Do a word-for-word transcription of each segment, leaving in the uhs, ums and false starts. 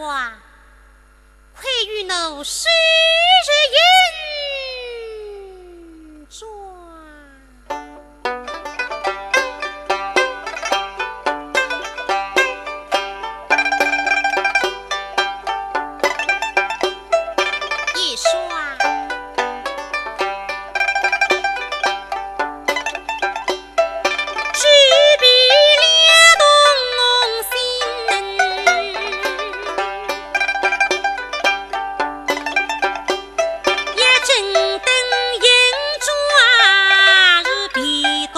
话，快与奴须日银转。一说只比两动心，也正等银转日比动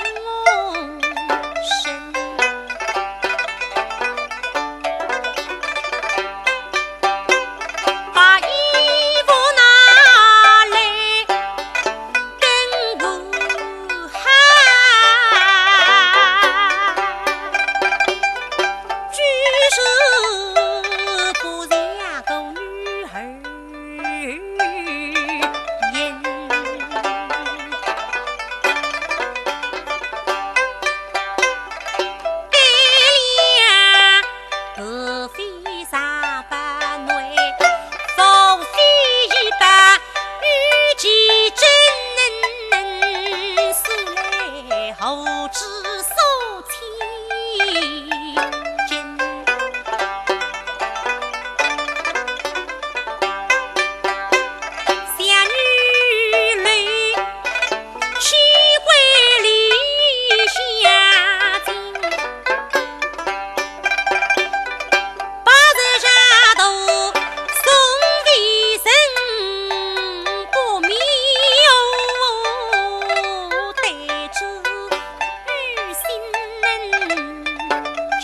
身。把衣服拿来跟我喊，举手不像个女儿言，该了何非三百内，否须一百与其真，素来后知所期真。小女泪取回理下经，八十下头送为神，不妙对主与心真。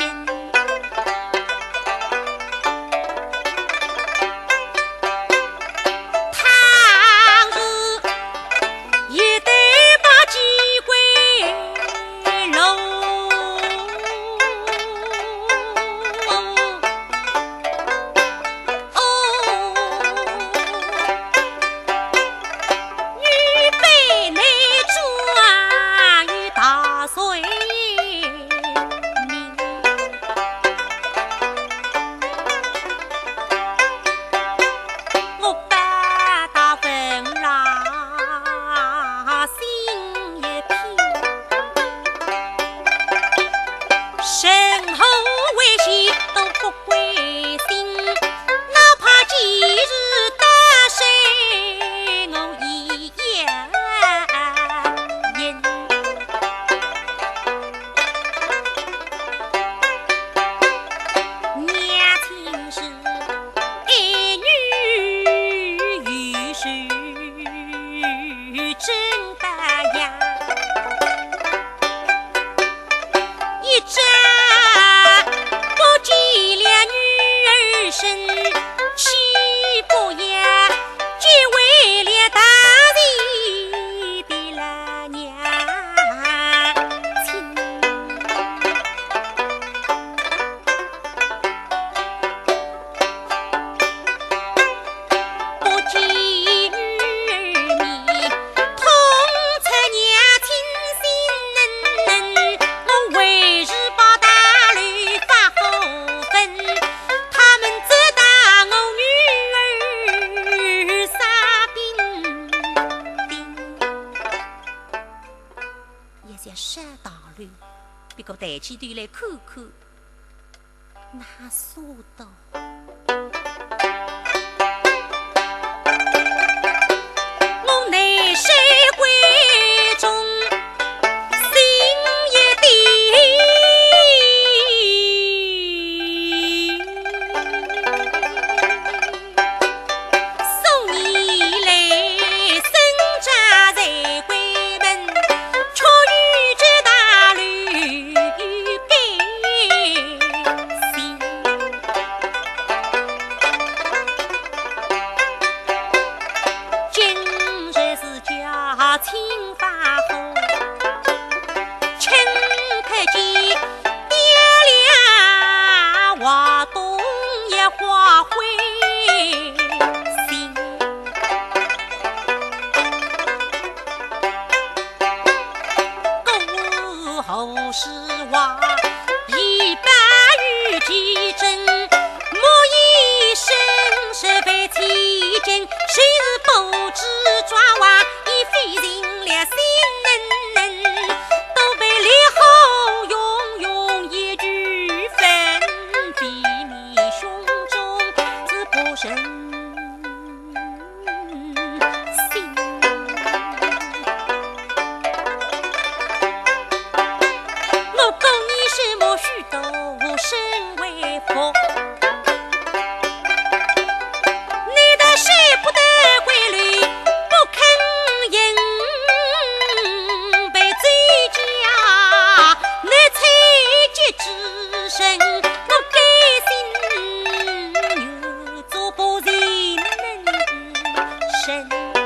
倘日也得把机会漏，女被内转与大岁命。我把大分啦，心一片，身后危险都不归心，哪怕今日打谁我一样赢。年轻时爱女与是真不样，一朝不见了女儿身，气不呀，结为了大人的了娘亲。不见女儿面，痛彻娘亲心。我为日把大吕发后分，他们只当我女儿杀兵丁。也想杀大吕，别个抬起头来看看，哪说到？我内水闺中心一定，数年来生家在闺门，却遇这大吕该心。今日是家清发后，亲看见爹俩话东也花灰心。过后是话一百与其真，莫以都身为佛。你的舍不得归律，不肯应，被追加，你采集之身，我甘心又做不人生。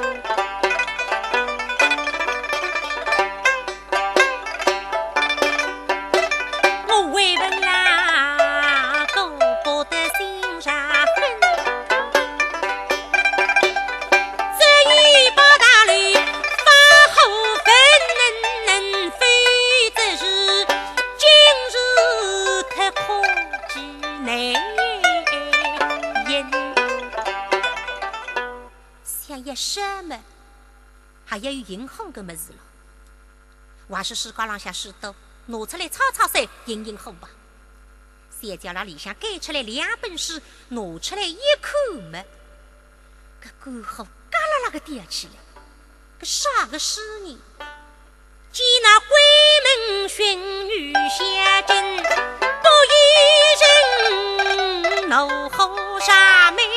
什么还要有银行的么子了？还是书高浪下许多，拿出来抄抄手，印印好吧。先叫那里向改出来两本书，拿出来一看么？这官好嘎啦啦个掉起来，这啥个书呢？见那鬼门寻女下针，不一人怒吼杀妹。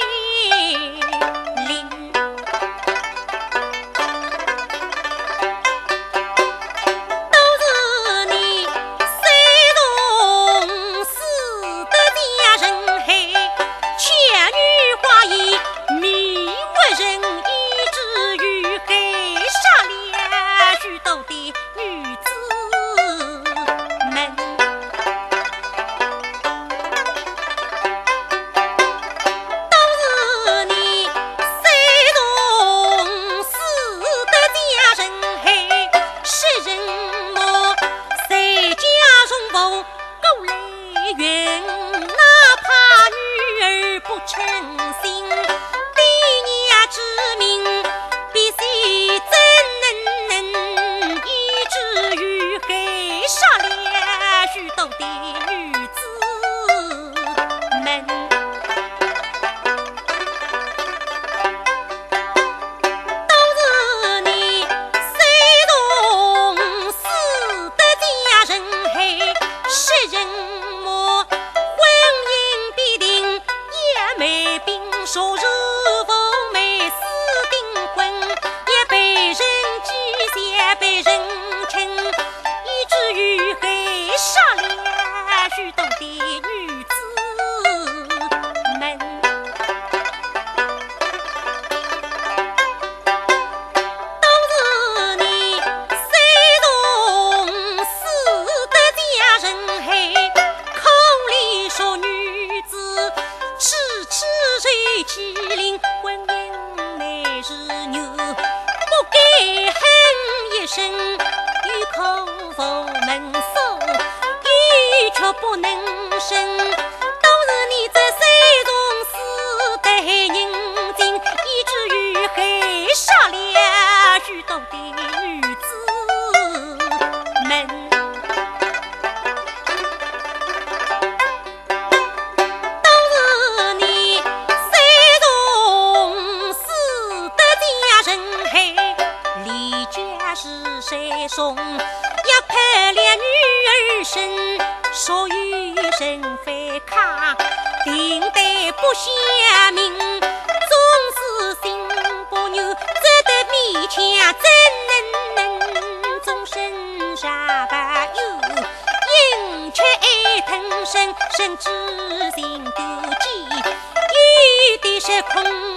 甚至心斗鸡，有的是空。